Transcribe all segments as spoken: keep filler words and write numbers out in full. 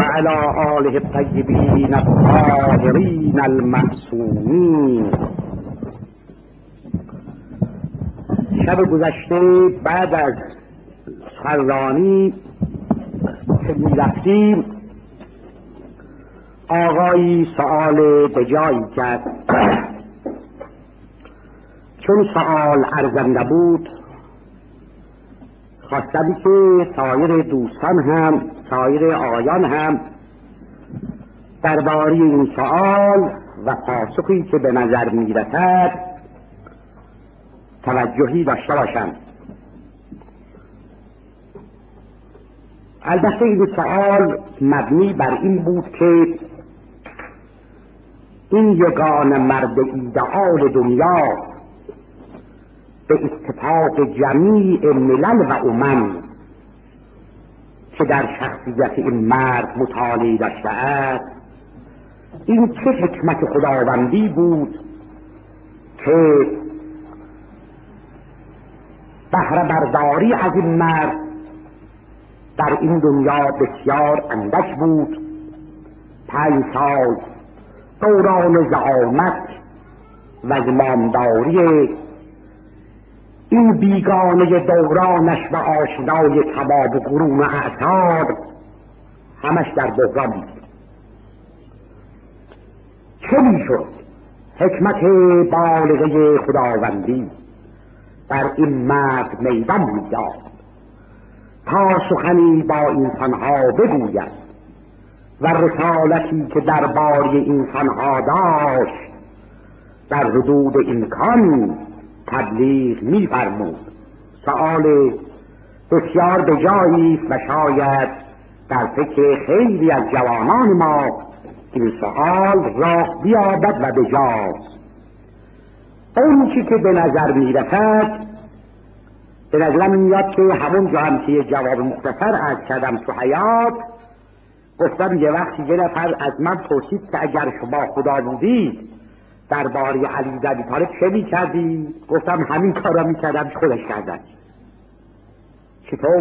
وعلى آله الطیبین الطاهرین المعصومین. شب گذشته بعد از سررانی که می رفتیم آقایی سؤال بجایی کرد. چون سؤال ارزنده بود خواستم که سایر دوستان هم سایر آقایان هم درباره این سؤال و پاسخی که به نظر می رسد توجهی داشته باشند. البته این سؤال مبنی بر این بود که این یگان مرد ایدئال دنیا به اتفاق جمیع ملل و امم که در شخصیت این مرد مطالعه داشته است، این چه حکمت خداوندی بود که بهره برداری از این مرد در این دنیا بسیار اندک بود. پنج سال دوران زعامت و زمامداری این بیگانه دورانش و آشنای کباب و قرون و اعصار همش در بحران بود. چه میشد حکمت بالغه خداوندی در این مرد میدان میداد تا سخنی با انسانها بگوید و رسالتی که درباره انسانها داشت در حدود امکان تبلیغ می‌فرمود. سؤال بسیار بجایی است و شاید در فکر خیلی از جوانان ما این سؤال راه بیابد و بجاست. اون چی که به نظر می‌رسد به نظرم میاد که همون جا هم که یه جواب مختصر عرض کردم تو حیات، گفتم یه وقتی یه نفر از من پرسید که اگر شما خدا بودید درباره علی بن ابی طالب چه می‌کردی؟ گفتم همین کارا می‌کردم که خودش کرد. چطور؟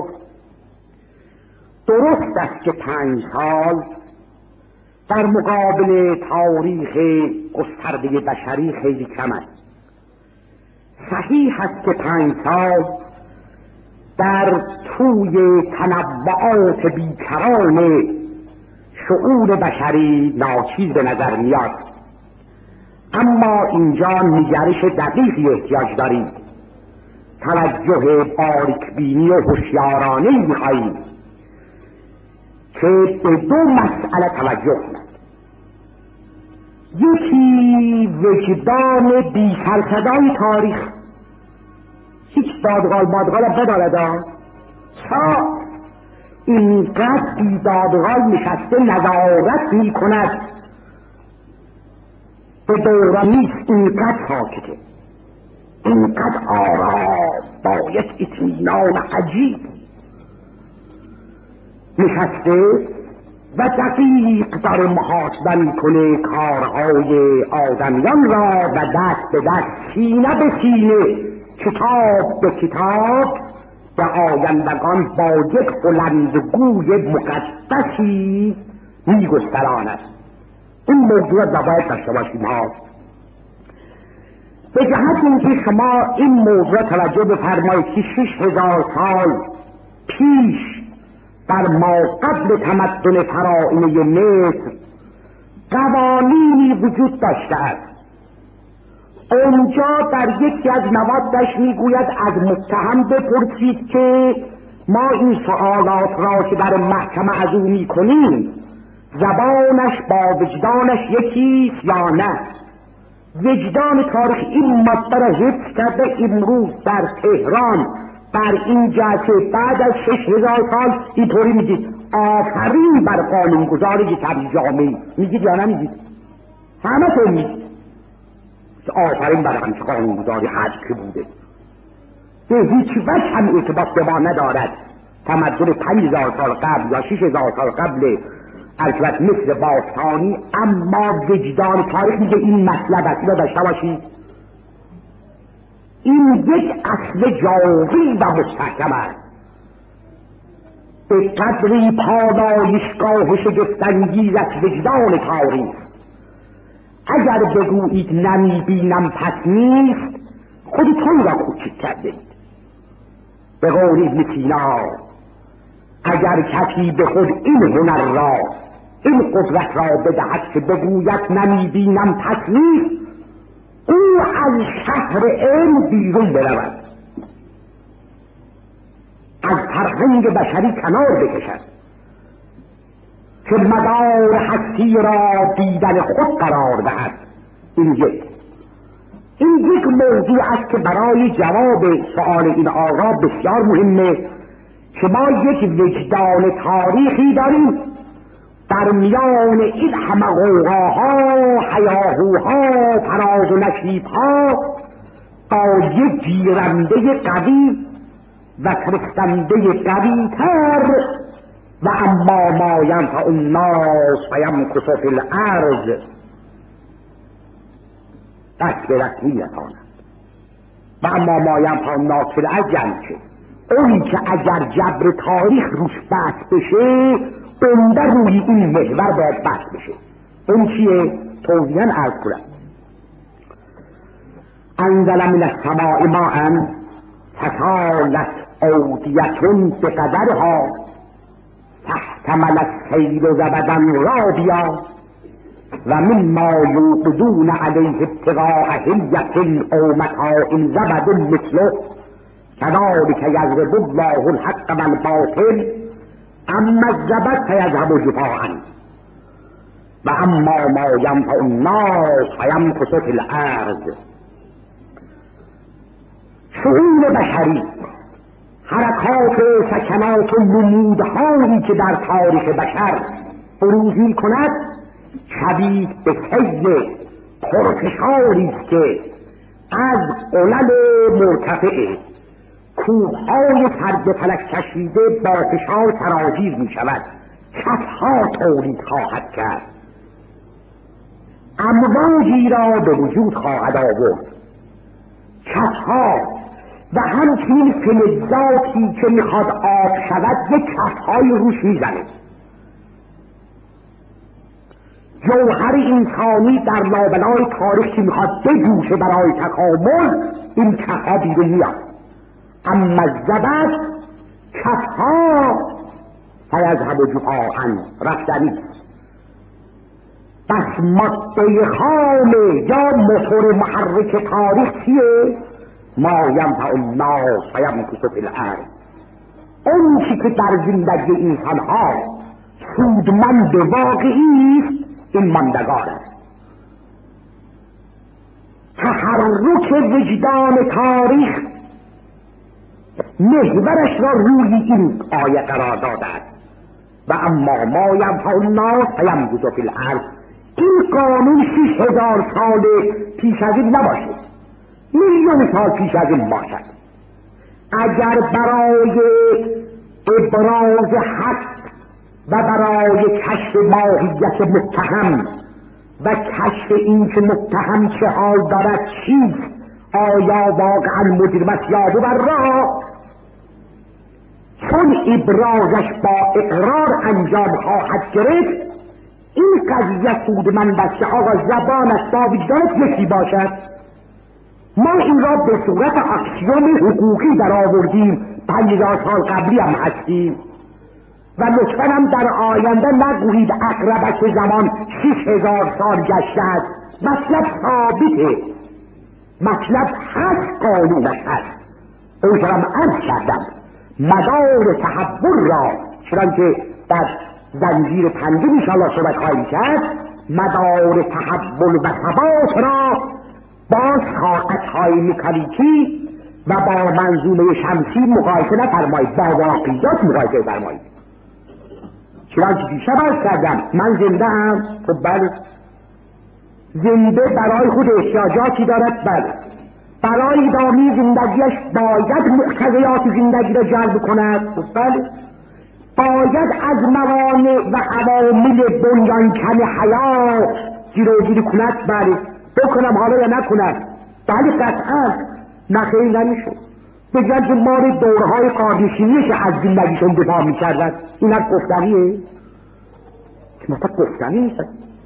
درست است که پنج سال در مقابل تاریخ گسترده بشری خیلی کم است. صحیح است که پنج سال در توی تنوعات بیکران شعور بشری ناچیز به نظر میاد، اما اینجا نگرش دقیقی احتیاج داریم. توجه باریکبینی و هوشیارانه می‌خواهیم که به دو مسئله توجه کنند. یکی وجدان بی سرصدای تاریخ، هیچ دادغال بادغال بدارد تا اینقدر بی دادغال نشسته نظارت می کند به دوران نیست، اینقدر ساکته، اینقدر آرام با یک اطمینان عجیب نشسته و دقیق داره محاسبه میکنه کارهای آدمیان را و دست به دست سینه به سینه کتاب به کتاب به آیندگان با یک بلندگوی مقدسی میگستراند. این موضوع را باید داشته باشیم ها. به جهت اینکه شما این موضوع توجه بفرمایید که شش هزار سال پیش در ما قبل تمدن فرعونی مصر قوانینی وجود داشته است. اونجا در یکی از موادش میگوید از متهم بپرسید که ما این سوالات را که در محکمه از او میکنیم زبانش با وجدانش یکیست یا نه. وجدان تاریخ این ماده را حفظ کرده امروز در تهران بر این جهت بعد از شش هزار سال اینطوری میگید آفرین بر قانونگذار یک جامعه. میگید یا نمیگید؟ همه تو میگید آفرین بر همچه قانونگذاری حد که بوده. به هیچ وجه هم ارتباط به ما ندارد تمدن پنج هزار سال قبل یا شش هزار سال قبل البته مثل باستانی، اما وجدان تاریخ میگه این مطلب است. اینو داشته باشید، این یک اصل جاوی و مستحکم است. به قدری پالایشگاه شگفت‌انگیز از وجدان تاریخ. اگر بگویید نمی بینم پس نیست، خودتون را کوچک کردید. به قول ابن سینا اگر کسی به خود این هنر را، این قدرت را بدهد که بگوید نمی بینم پس نیست، او از شهر علم بیرون برود، از فرهنگ بشری کنار بکشد که مدار هستی را دیدن خود قرار دهد. این یک این یک موضوع است که برای جواب سؤال این آقا بسیار مهمه که ما یک وجدان تاریخی داریم در میان این همه غوغاها، هیاهوها، فراز و نشیبها با یک گیرنده قوی و فرستنده قوی تر و اما ما ینفع الناس فیمکث فی الارض دست به دست می‌رساند. و اما ما ینفع الناس فی الارض یعنی چه؟ اونی که اگر جبر تاریخ روش بحث بشه عمده روی این محور باید بحث بشه. اون چیه؟ توضیحاً عرض کنم. انزل من السماء ماء فسالت اودیة بقدرها فاحتمل السیل زبدا رابیا و مما یوقدون علیه ابتغاء حلیة او متاع زبد مثله كذلك یضرب الله الحق والباطل اما الزبد فیذهب جفاء و اما ما ینفع الناس فیمکث فی الارض. شؤون بشری، حرکات و سکنات و نمودهایی که در تاریخ بشر بروز می کند شبیه به سیل پرفشاری است که از علل مرتفع کوههای سر به فلک کشیده با فشار سرازیر می شود، کفها تولید خواهد کرد، امواجی را به وجود خواهد آورد، کفها و همچنین فلزاتی که میخواد آب شود یک کفهای روش میزنه. جوهر انسانی در لابلای تاریخ که میخواد بجوشه برای تکامل این کفها بیرون میاد. اما الزبد کفها فیذهب جفاء رفتنی. بس ماده خام یا موتور محرک تاریخ چیه؟ ما ینفع الناس فیمکث فی الارض. اون چی که در زندگی انسانها سودمند واقعی است این ماندگار است. تحرک وجدان تاریخ محورش را روی این آیه قرار داده است و اما ما ینفع الناس فیمکث فی الارض. این قانون شش هزار سال پیش از این نباشه، میلیون سال پیش از این باشد. اگر برای ابراز حق و برای کشف ماهیت متهم و کشف این که متهم چه حال دارد چیست، آیا واقعا مجرم است یا مبرا، چون ابرازش با اقرار انجام خواهد گرفت این قضیه سودمند است که آقا زبانش با وجدانت یکی باشد. ما این را به صورت اکسیوم حقوقی در آوردیم، پنج هزار سال قبلی هم هستیم و لطفاً هم در آینده نگویید اقربش زمان شش هزار سال گشته است. مطلب ثابته، مطلب هست، قانونش هست. اون هم عرض کردم مدار تحول را چنانکه در زنجیر پنجم انشاءالله صحبت خواهیم کرد، مدار تحول و ثبات را با ساعتهای مکانیکی و با منظومه شمسی مقایسه نفرمایید، با واقعیات مقایسه فرمایید. چنانچه دیشب عرض کردم من زنده ام، خب بله زنده برای خود احتیاجاتی دارد، بله برای ادامه زندگیش باید مقتضیات زندگی را جلب کند، خب بله باید از موانع و عوامل بنیانکن حیات جلوگیری کند، بله بکنم حالا یا نکنم، بله قطعا نخیر نمیشه. بگن که مال دورهای قارنشینیه که از زندگیشون دفاع میکردن. این از گفتنیه؟ که مثلا گفتنی نیست.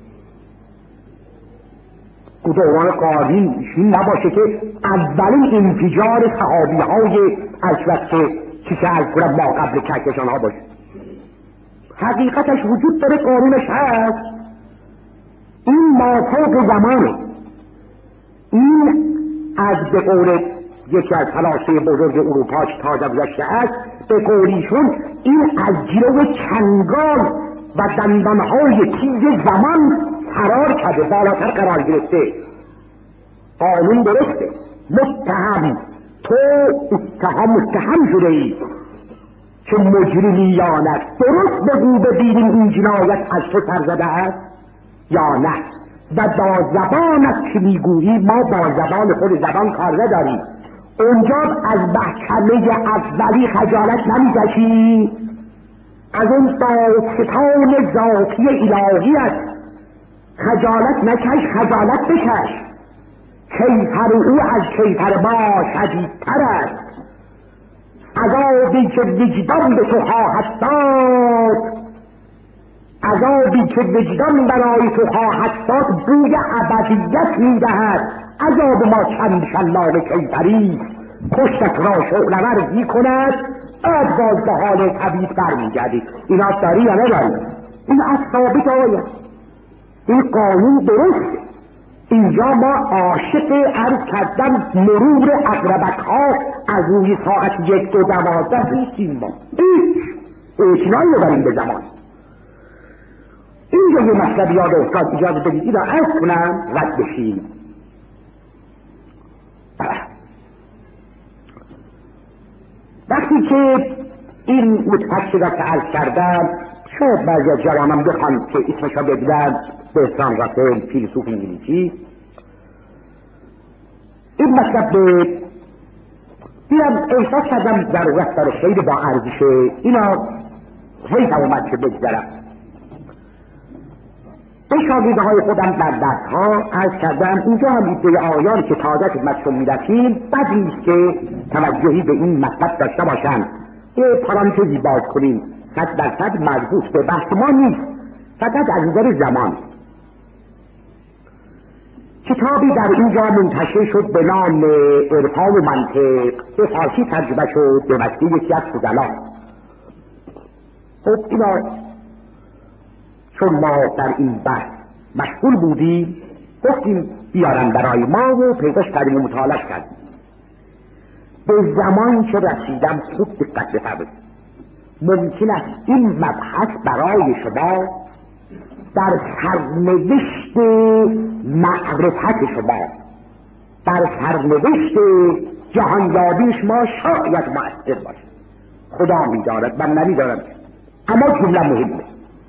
او دوران قارنشین نباشه که اولین انفجار صحابی های اشرف که چی که از کنم ما قبل کهکشان ها باشه. حقیقتش وجود داره، قانونش هست. این مافوق زمانه. این از به قول یکی از فلاسفه بزرگ اروپا که تازه گذشته است، به قولیشون این از جلو چنگال و دندانهای تیز زمان فرار کرده، بالاتر قرار گرفته. قانون درسته. متهم، تو اتهام متهم شده ای که مجرمیانت، درست بگو ببینیم این جنایت از تو سر زده است یا نه. و با زبانت که میگویی ما با زبان خود زبان کار نداریم. اونجا از محکمه اولی خجالت نمیکشی؟ از اون داستان ذاتی الهیت خجالت نکش، خجالت بکش. کیفر او از کیفر ما شدیدتر است. عذابی که وجدان به تو خواهد داد، عذابی که وجدان برای تو خواهد داد بوی ابدیت میدهد. عذاب ما چند شلاق کیفری کشتت را شعله‌ور میکند، بعد باز به حال طبیعت برمیگردی. اینا داری یا نداری؟ این از ثابت آید. این قانون درسته. اینجا ما عاشق عرض کردن مرور اقربک ها از روی ساعت یک دو دوازده نیستیم. ما هیچ اعتنایی ببریم به زمان. اینجا یه مطلب یاد افتاد، اجازه بدید این را عرض کنم رد بشیم. وقتی که این متفکر را که عرض کردم، شاید بعضی از جوانان بخوان که اسمش را بگیرن، برتراند راسل، فیلسوف انگلیسی، این مطلب به دیدم احساس کردم ضرورت داره، خیلی با ارزشه. اینا حیف اومد که بگذرم. به شاگرده های خودم در درس ها عرض کردم، اینجا هم ایده آیانی که تازه خدمتشون میرسیم بد نیست که توجهی به این مطلب داشته باشن. یه پرانتزی باز کنیم، صد درصد مربوط به بحث ما نیست، فقط از نظر زمان. کتابی در اینجا منتشر شد به نام عرفان و منطق، به فارسی ترجمه شد به وسیله یکی از فضلان. خب اینا چون ما در این بحث مشغول بودیم گفتیم بیارن برای ما و پیداش کردیم و مطالعه کردیم. به زمان که رسیدم خوب دقت بفرمایید. ممکن است این مبحث برای شما در سرنوشت معرفت شما، در سرنوشت جهانیابی شما شاید مؤثر باشه. خدا می‌داند، من نمی‌دانم، اما جمله مهمه.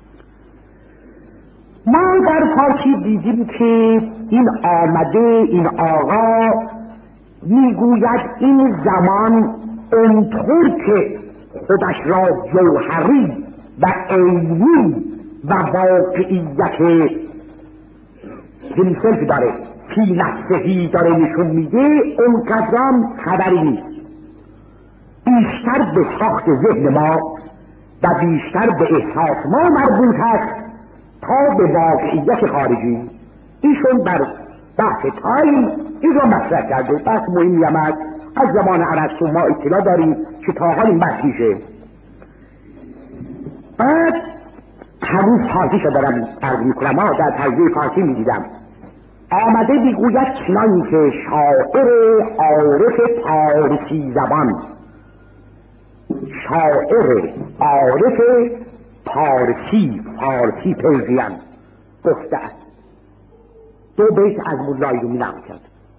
ما در فارسی دیدیم که این آمده، این آقا میگوید این زمان اونطور که خودش را جوهری و عینی و واقعیت هیمسلف داره، فی نفسهی داره نشون میده، اونقدرام خبری نیست. بیشتر به ساخت ذهن ما و بیشتر به احساس ما مربوط است تا به واقعیت خارجی. ایشون در بحث تایم این را مطرح کرده. بحث مهمی هم است. از زمان ارسطو ما اطلاع داریم که تا حال این بحث میشه. بعد هنوز فارسی شو دارم عرض میکنم، ها در ترجمه فارسی میدیدم آمده میگوید چنان که شاعر عارف پارسی زبان، شاعر عارف پارسی فارسی پرژین گفته است. دو بیت از مولای رومی نقل کرد.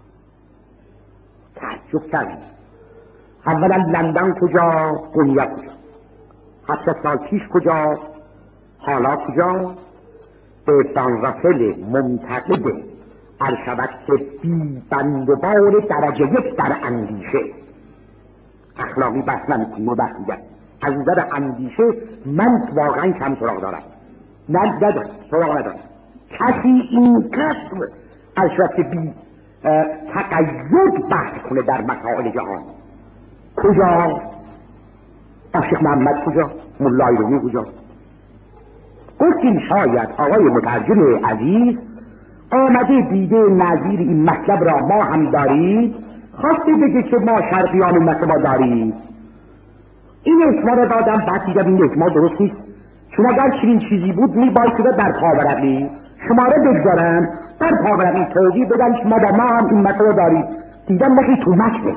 تعجب کردم. اولا لندن کجا، دنیا کجا، هفتصد سال پیش کجا، حالا کجا؟ برتراند راسل منتقد ارشود که بی بندوبار درجه یک در اندیشه، اخلاقی بحث نمیکنیم و بحث میگم، از نظر اندیشه من واقعا کم سراغ دارم، نه ندارم، سراغ ندارم. کسی اینقدر ارشود که بی تقید بحث کنه در مسائل جهان کجا؟ عاشق محمد کجا؟ ملای رومی کجا؟ گفتیم شاید آقای مترجم عزیز آمده دیده نظیر این مطلب را ما هم دارید، خواسته بگه که ما شرقیان مثل ما دارید. این اسما را دادم، بعد دیدم این اسما درست نیست، چون اگر چنین چیزی بود می بایسته در پاورقی شما را بگذارن در پاورقی توضیح بدن که ما با ما هم این مطلب را دارید. دیدم نخی تو مکنه.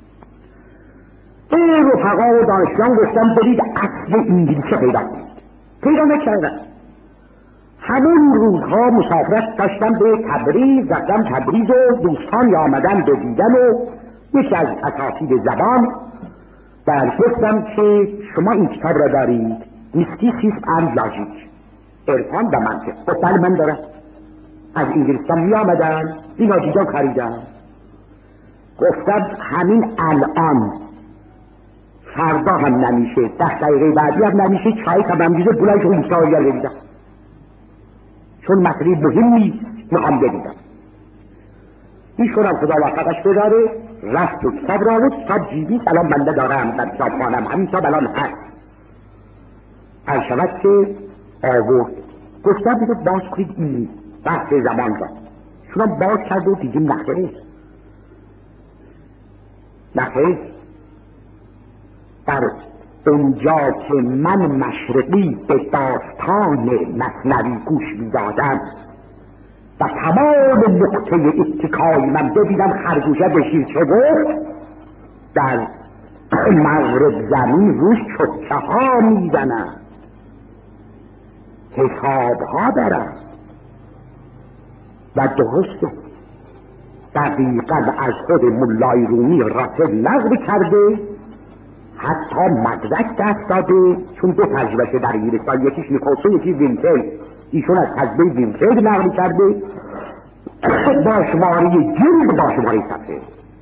این رفقا و دانشجویان گفتم برید اصل انگلیسی پیدا کنید. پیدا نکردن. همون روزها مسافرت داشتم به تبریز، رفتم تبریز و دوستان آمدن به دیدن و یکی از اساتید زبان در گفتم که شما این کتاب را دارید، میستیسیسم اند لاژیک، عرفان و منطق. گفتم من دارم. از انگلستان می آمدن اینا دیدم خریدم. گفتم همین الان فردا هم نمیشه، ده دقیقه بعدی هم نمیشه، چای کمم دیده بلایش رو مستاوریگر ببیدم، چون مسئله مهم نیست میخوام ببیدم. ایشونم خدا وفقش بداره رفت و کتاب را بود. کتاب جیبی الان بنده دارم در کتاب خانم، همین کتاب الان هست. هر شود که آورد گفتم دیگه باز کنید این بحث زمان را. شونم باز کرد و دیگه نخیر نخیر در اونجا که من مشرقی به داستان مثنوی گوش میدادم و تمام نقطه اتکای من ببینم خرگوشه بشیر چه گفت، در مغرب زمین روش چکه ها میزنم، حساب ها دارم و درسته دقیقا از خود ملای رومی راسل نقل کرده، حتی مدرک دست داده، چون دو تجربه در انگلستان، یکیش نیکولسون یکی وینتل، ایشون از تجربه وینتل نقل کرده با شماره جلد با شماره صفحه.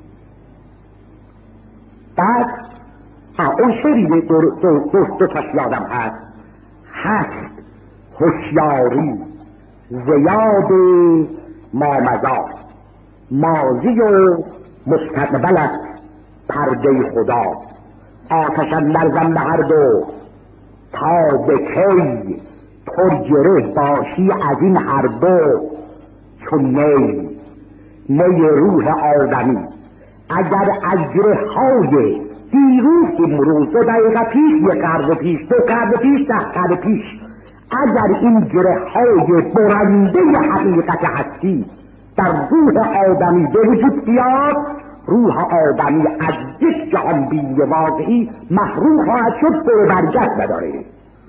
بعد اون شریعه دو, دو, دو, دو تاش یادم هست هست هوشیاری زیاد مامضا ماضی و مستقبلت پرده خدا، آتشم نرزم به هر دو تا به کی پر گره باشی از این هر دو، چون نی نی روح آدمی اگر از گره های دیروز امروز دو دقیقه پیش یک قرن پیش دو قرن پیش ده قرن پیش اگر این گره های برنده حقیقت هستی در روح آدمی به وجود بیاد، روح آدمی از یک جهان بینی واقعی محروم خواهد شد، برو برگشت نداره.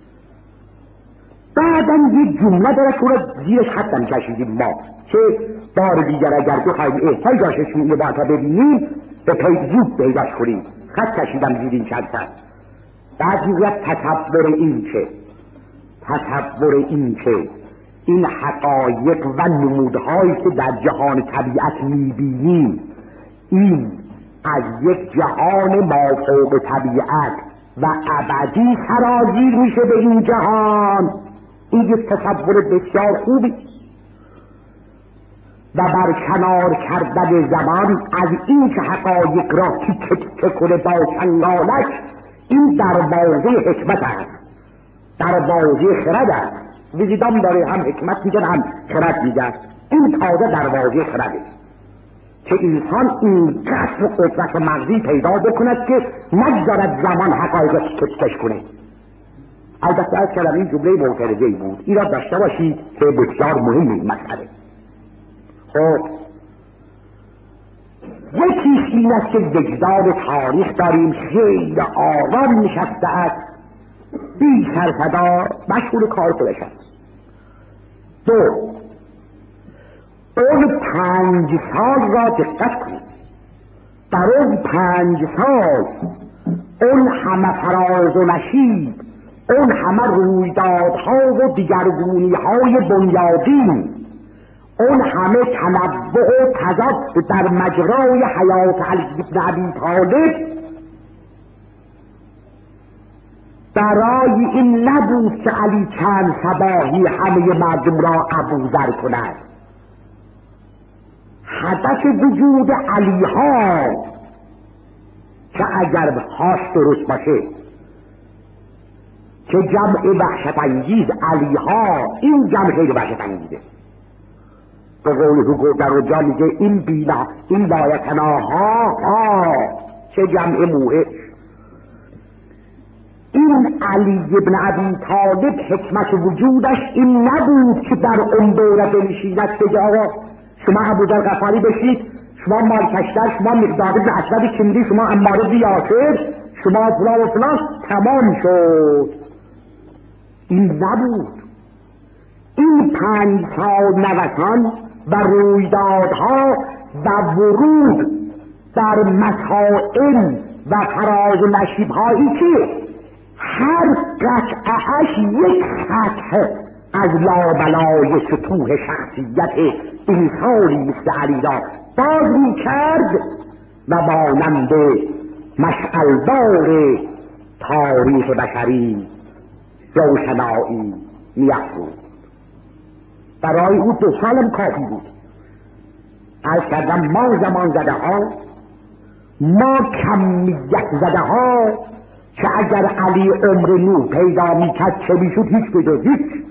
بعدم یک جمله داره که را زیرش حتما کشیدیم ما که بار دیگر اگر بخواهیم احتیاجاششون یه باتا ببینیم به پید زود پیداش کنیم. خط کشیدم زیر این چند سن. بعد میگوید تصور این که تصور این که این حقایق و نمودهایی که در جهان طبیعت میبینیم این از یک جهان مافوق طبیعت و ابدی سرازیر میشه به این جهان، این یک تصور بسیار خوبی و برکنار کردن زمان از این که حقایق را تیکه تیکه کنه با چنگالش، این دروازه حکمت است، دروازه خرد است. ویزیدام داره هم حکمت میگن هم خرد میگن، این تازه دروازه خرده که انسان اینقدر قدرت مغزی پیدا بکند که نگذارد زمان حقایق را تیکه تیکش کنه. البته از کلمه این جمله معترضه‌ای بود، این را داشته باشید که بسیار مهم این مسئله. خب یکیش این است که وجدان تاریخ داریم خیلی آرام نشسته است، بی سرصدا مشغول کار خودش است. دو، اون پنج سال را دقت کنید، در اون پنج سال اون همه فراز و نشیب، اون همه رویدادها و دیگرگونی های بنیادین، اون همه تنوع و تضاد در مجرای حیات علی بن ابی طالب برای این نبود که علی چند صباحی همه مردم را ابوذر کند. هدف وجود علی ها که اگر خاص درست باشه که جمع وحشت انگیز علی ها، این جمع خیلی وحشت انگیزه. به قول حقوق در اونجا میگه این بینا این لایتناها ها، چه جمع موهش. این علی ابن ابی طالب حکمت وجودش این نبود که در اون دوره بنشیند بگه آقا شما ابوذر غفاری بشید، شما مالکشتر، شما مقداد بن اسود کندی، شما عمار بن یاسر، شما فلان و فلان، تمام شد. این نبود. این پنج سال نوسان و رویدادها و ورود در مسائل و فراز و نشیبهایی که هر قطعهش یک سطح از لابلای سطوح شخصیت انسانی مثل علی را باز می کرد و مانند مشعلدار تاریخ بشری روشنایی می افروخت. برای او دو سالم کافی بود. از کردم ما زمان زده ها، ما کمیت زده ها، که اگر علی عمر نو پیدا می کرد چه می شد؟ هیچ بجز هیچ.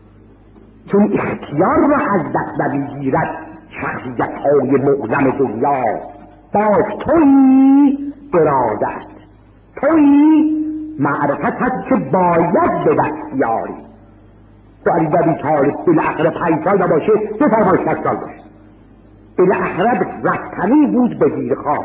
چون اختیار را از دست نمیگیرد شخصیت های معظم دنیا. باز تویی ارادت، تویی معرفت هست که باید به دست بیاری. تو علی بابی طالب بالاخره پنج سال نباشه، دو سال باشه، شش سال باشه، بالاخره رفتنی بود به زیر خاک.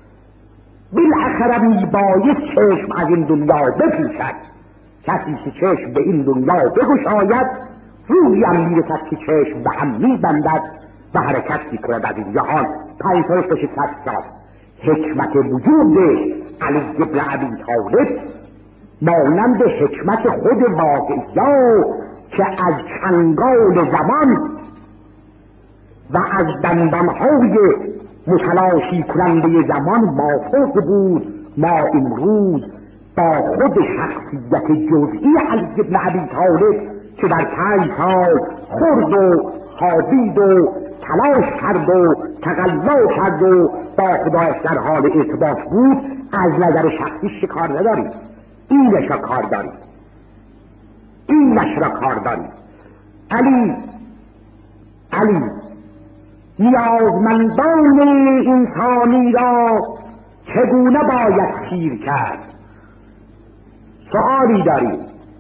بالاخره میباید چشم از این دنیا بپوشد. کسی که چشم به این دنیا بگشاید، روزی هم میرسد که چشم به هم میبندد و حرکت میکند از این جهان. پنج سالش باشه، صد سال. حکمت وجود علی ابن ابی طالب مانند حکمت خود واقعیا که از چنگال زمان و از دندانهای متلاشی کننده زمان مافوق بود. ما امروز با خود شخصیت جزئی علی ابن ابی طالب که در پنج سال خورد و خوابید و تلاش کرد و تقلا کرد و با خدایش در حال ارتباط بود، از نظر شخصیش کار نداریم. اینش را کار داریم، اینش را کار داریم. علی علی نیازمندان انسانی را چگونه باید سیر کرد؟ سؤالی داریم.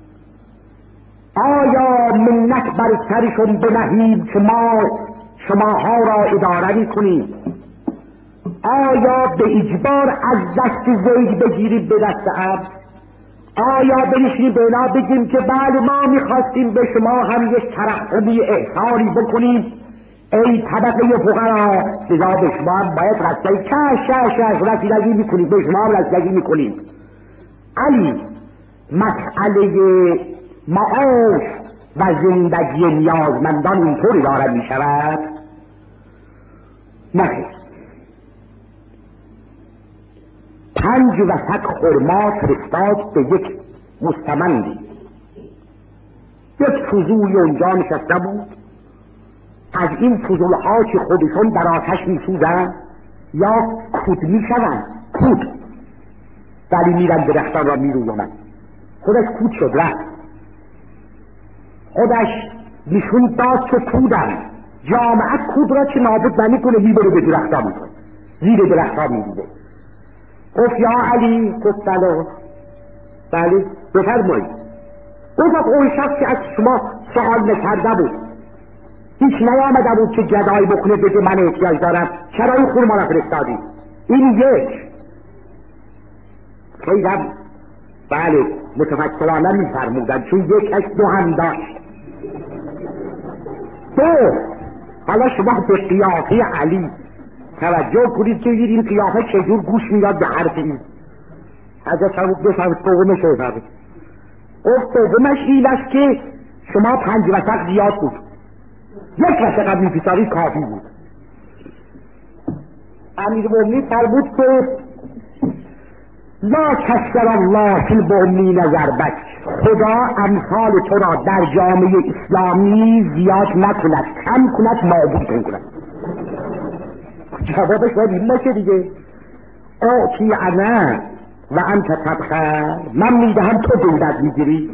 آیا منت بر سرشون بنهیم که ما شماها را اداره می کنیم؟ آیا به اجبار از دست زید بگیریم به دست عبد؟ آیا بنشینیم به اینا بگیم که بله ما میخواستیم به شما هم یک ترحمی احسانی بکنیم، ای طبقه فقرا، لذا به شما هم باید رسیدگی کش کش کش رسیدگی میکنیم، به شما هم رسیدگی میکنیم. علی مسئله معاش و زندگی نیازمندان اینطوری دارد میشود؟ نه. پنج وسط خرما فرستاد به یک مستمندی. یک فضولی اونجا نشسته بود. از این فضولها که خودشون در آتش میسوزن یا کود میشوند، کود ولی میرن درختان را میرویند، خودش کود شد رفت. خودش نشون داد که کودن جامعه کود را که نابود نمیکنه، میبره به درختان میکنه، زیر درختان میریزه. گفت یا علی، گفت بله بله بفرمایید. گفت اون شخص که از شما سوال نکرده بود، هیچ نیامده بود که گدایی بکنه بگه من احتیاج دارم، چرا این خورما را فرستادی؟ این یک. خیلی بله متفکرانه میفرمودن چون یکش دو هم داشت. دو، حالا شما به قیافه علی توجه کنید که این قیافه چجور گوش میداد به حرف این. حضرت فرمود بفرمید دومش رو بفرمید. گفت دومش این است که شما پنج وسق زیاد بود، یک وسق میپیساری کافی بود. امیرالمومنین فرمود که لا کسر الله فی المؤمنین ضربک، خدا امثال تو را در جامعه اسلامی زیاد نکند، کم کند، نابود کند. جوابش باید این باشه دیگه. آتی انا و انت تبخر، من میدهم تو دولت میگیری.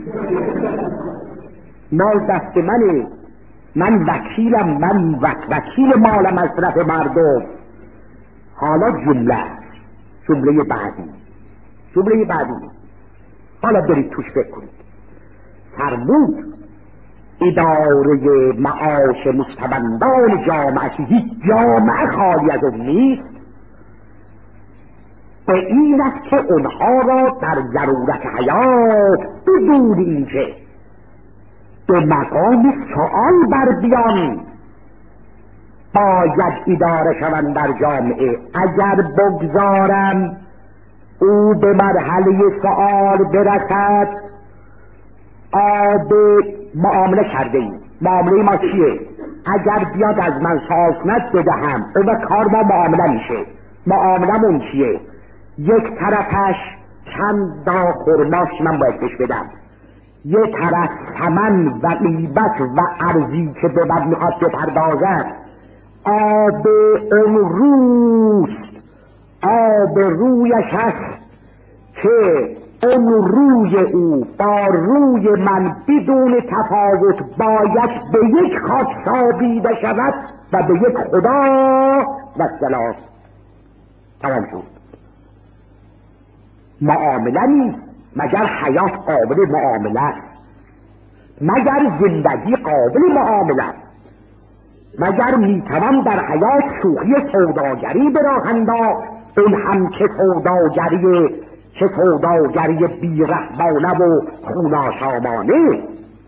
مال دست منه، من وکیلم، من وکیل مالم از طرف مردم. حالا جمله جمله بعدی جمله بعدی حالا برید توش فکر کنید. فرمود اداره معاش مستبندان جامعه، هیچ جامعه خالی از اون نیست، به این است که اونها را در ضرورت حیات بدون اینکه به مقام سؤال بر بیان باید اداره شوند در جامعه. اگر بگذارم او به مرحله سؤال برسد، آب معامله کرده ایم. معامله ما چیه؟ اگر بیاد از من سؤال کند بدهم، اون وقت کار ما معامله میشه. معاملمون چیه؟ یک طرفش چند دا خرماش من باید بهش بدم، یک طرف ثمن و قیمت و ارزی که به من میخواد بپردازد. آب اون روست، آب رویش هست که اون روی او با روی من بدون تفاوت باید به یک خاک سابیده شود و به یک خدا و سلام. تمام شد. معامله نیست، مگر حیات قابل معامله است؟ مگر زندگی قابل معامله است؟ مگر میتوان در حیات شوخی سوداگری به راه انداخت؟ اون هم که سوداگری چه سوداگری بیرحمانه و خوناشامانه.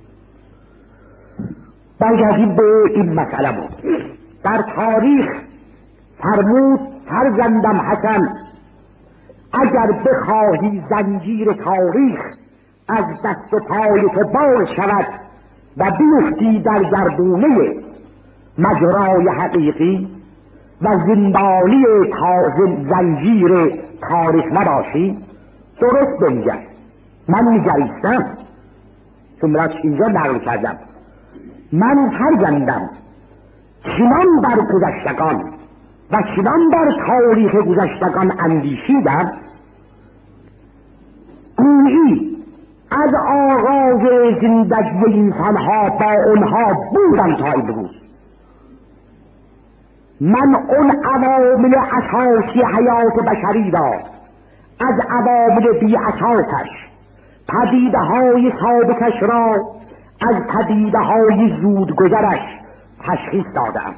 برگردیم به این مسئله بود. در تاریخ فرمود فرزندم حسن، اگر بخواهی زنجیر تاریخ از دست و پای تو باز شود و بیفتی در گردونه مجرای حقیقی و زندانی زنجیر تاریخ نباشی، درست بنگر. من میگریستم چون برات اینجا نقل کردم. من فرزندم چنان بر گذشتگان و چنان بر تاریخ گذشتگان اندیشیدم، گویی از آغاز زندگی انسانها با اونها بودم تا امروز. من اون عوامل اساسی حیات بشری را از عوامل بی اساسش، پدیده های ثابتش را از پدیده های زودگذرش تشخیص دادم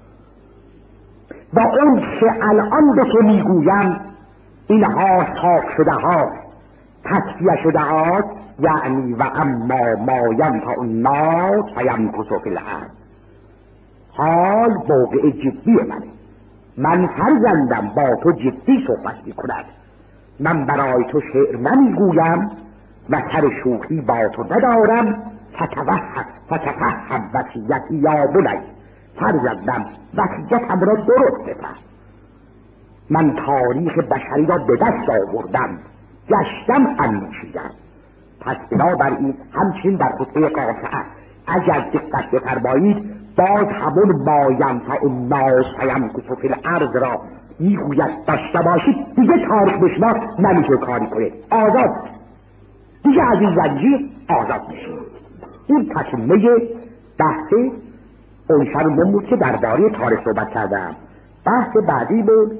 و اون که الان به تو میگویم اینها صاف شده ها، تصفیه شده ها، یعنی و اما ما ینفع الناس فیمکث فی الارض. حال موقع جدی منه. من فرزندم با تو جدی صحبت میکنم. من برای تو شعر نمیگویم و سر شوخی با تو ندارم. فتوهم فتفهم وصیتی یا بنی، فرزندم وصیتم را درست بفهم. من تاریخ بشری را به دست آوردم، گشتم اندیشیدم. پس بنابراین همچنین در خطبه قاطعه اگر دقت بفرمایید باز همون ما ینفع الناس فیمکث فی الارض را میگوید داشته باشید. دیگه تاریخ به شما نمیشه کاری کنید، آزاد دیگه از این زنجیر آزاد میشید. این تکمله بحث اون شرمون بود که درباره تاریخ صحبت کردم. بحث بعدی بود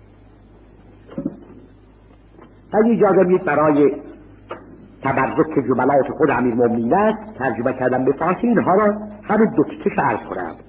اگه اجازه بدید برای تبرک جملات خود امیرالمومنین است ترجمه کردم به فارسی. اینها را همین دو تیکه عرض کنم.